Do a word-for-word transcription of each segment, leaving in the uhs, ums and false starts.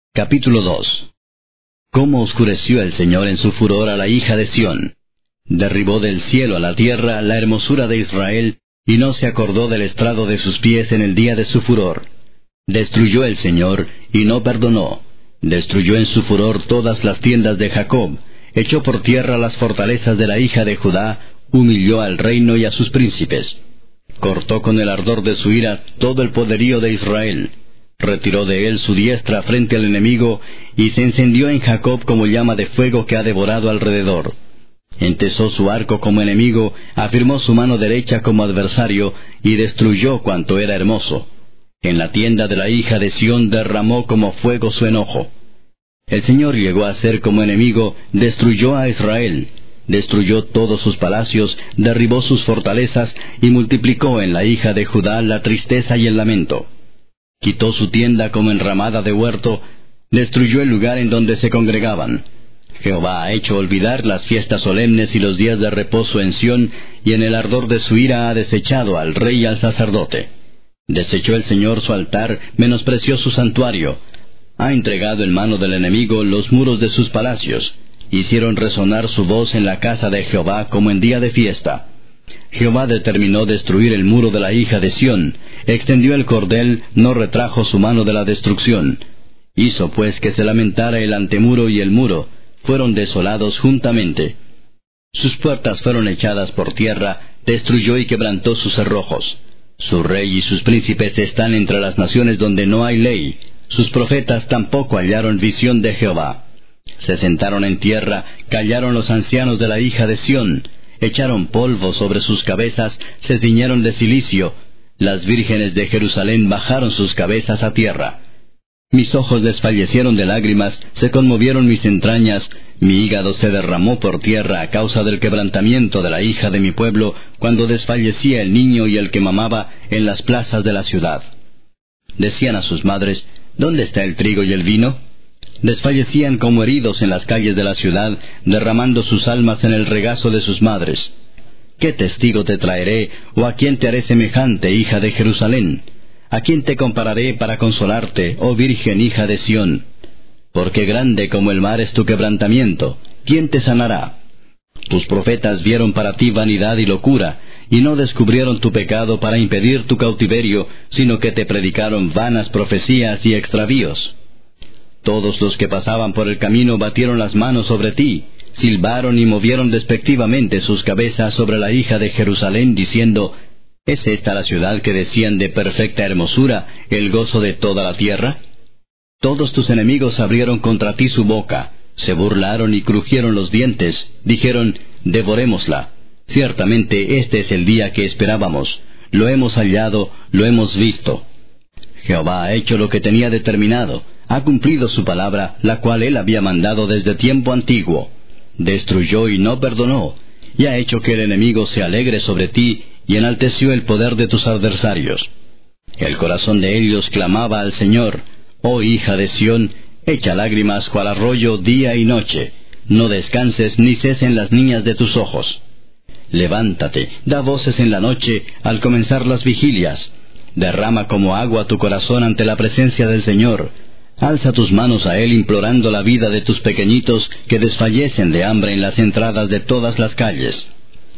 Capítulo dos. Cómo oscureció el Señor en su furor a la hija de Sión. Derribó del cielo a la tierra la hermosura de Israel, y no se acordó del estrado de sus pies en el día de su furor. Destruyó el Señor, y no perdonó. Destruyó en su furor todas las tiendas de Jacob, echó por tierra las fortalezas de la hija de Judá, humilló al reino y a sus príncipes. Cortó con el ardor de su ira todo el poderío de Israel. Retiró de él su diestra frente al enemigo, y se encendió en Jacob como llama de fuego que ha devorado alrededor. Entesó su arco como enemigo, afirmó su mano derecha como adversario, y destruyó cuanto era hermoso. En la tienda de la hija de Sión derramó como fuego su enojo. El Señor llegó a ser como enemigo, destruyó a Israel, destruyó todos sus palacios, derribó sus fortalezas, y multiplicó en la hija de Judá la tristeza y el lamento. Quitó su tienda como enramada de huerto, destruyó el lugar en donde se congregaban. Jehová ha hecho olvidar las fiestas solemnes y los días de reposo en Sión, y en el ardor de su ira ha desechado al rey y al sacerdote. Desechó el Señor su altar, menospreció su santuario. Ha entregado en mano del enemigo los muros de sus palacios. Hicieron resonar su voz en la casa de Jehová como en día de fiesta. Jehová determinó destruir el muro de la hija de Sión, extendió el cordel, no retrajo su mano de la destrucción. Hizo pues que se lamentara el antemuro y el muro, fueron desolados juntamente. Sus puertas fueron echadas por tierra, destruyó y quebrantó sus cerrojos. Su rey y sus príncipes están entre las naciones donde no hay ley, sus profetas tampoco hallaron visión de Jehová. Se sentaron en tierra, callaron los ancianos de la hija de Sión, echaron polvo sobre sus cabezas, se ciñeron de cilicio, las vírgenes de Jerusalén bajaron sus cabezas a tierra. Mis ojos desfallecieron de lágrimas, se conmovieron mis entrañas, mi hígado se derramó por tierra a causa del quebrantamiento de la hija de mi pueblo, cuando desfallecía el niño y el que mamaba en las plazas de la ciudad. Decían a sus madres, ¿dónde está el trigo y el vino? Desfallecían como heridos en las calles de la ciudad, derramando sus almas en el regazo de sus madres. ¿Qué testigo te traeré, o a quién te haré semejante, hija de Jerusalén? ¿A quién te compararé para consolarte, oh virgen hija de Sión? Porque grande como el mar es tu quebrantamiento, ¿quién te sanará? Tus profetas vieron para ti vanidad y locura, y no descubrieron tu pecado para impedir tu cautiverio, sino que te predicaron vanas profecías y extravíos. Todos los que pasaban por el camino batieron las manos sobre ti, silbaron y movieron despectivamente sus cabezas sobre la hija de Jerusalén, diciendo, ¿es esta la ciudad que decían de perfecta hermosura, el gozo de toda la tierra? Todos tus enemigos abrieron contra ti su boca, se burlaron y crujieron los dientes, dijeron, devorémosla. Ciertamente este es el día que esperábamos, lo hemos hallado, lo hemos visto. Jehová ha hecho lo que tenía determinado, ha cumplido su palabra, la cual él había mandado desde tiempo antiguo. Destruyó y no perdonó, y ha hecho que el enemigo se alegre sobre ti, y enalteció el poder de tus adversarios. El corazón de ellos clamaba al Señor, oh hija de Sión, echa lágrimas cual arroyo día y noche, no descanses ni cesen las niñas de tus ojos. Levántate, da voces en la noche, al comenzar las vigilias. Derrama como agua tu corazón ante la presencia del Señor. Alza tus manos a Él implorando la vida de tus pequeñitos que desfallecen de hambre en las entradas de todas las calles.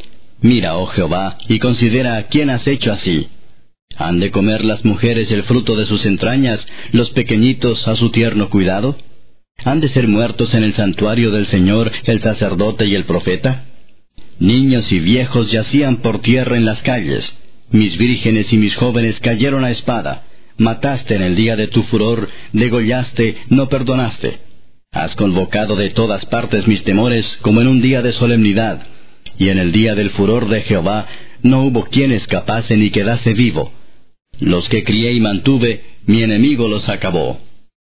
Mira, oh Jehová, y considera a quién has hecho así. ¿Han de comer las mujeres el fruto de sus entrañas, los pequeñitos a su tierno cuidado? ¿Han de ser muertos en el santuario del Señor el sacerdote y el profeta? Niños y viejos yacían por tierra en las calles. Mis vírgenes y mis jóvenes cayeron a espada. Mataste en el día de tu furor, degollaste, no perdonaste. Has convocado de todas partes mis temores, como en un día de solemnidad. Y en el día del furor de Jehová, no hubo quien escapase ni quedase vivo. Los que crié y mantuve, mi enemigo los acabó.